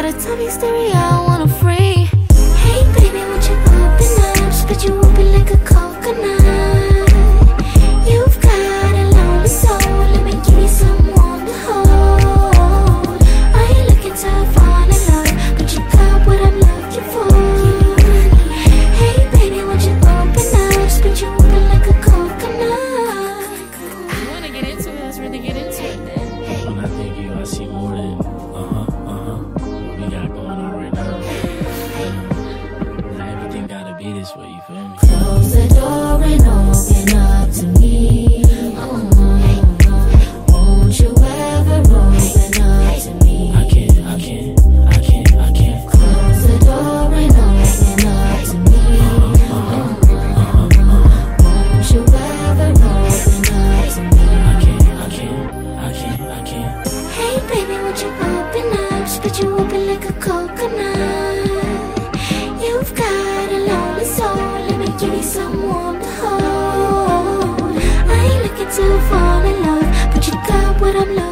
a TV stereo, I wanna free. Hey baby, won't you open up? Split you open like a coconut. You've got a lonely soul, let me give you someone to hold. I ain't looking to fall in love, but you got what I'm looking for. Hey baby, won't you open up? Split you open like a coconut. You wanna get into it? Let's really get into it then. When I think you, I see more than what we got going on right now. Not everything gotta be this way, you feel me? Close the door and open up to me. Won't you ever open up to me? I can't. Close the door and open up to me. Won't you ever open up to me? I can't. Hey baby, won't you open up? Split you open like a coconut. You've got a lonely soul, let me give you some warm to hold. I ain't looking to fall in love, but you got what I'm looking for.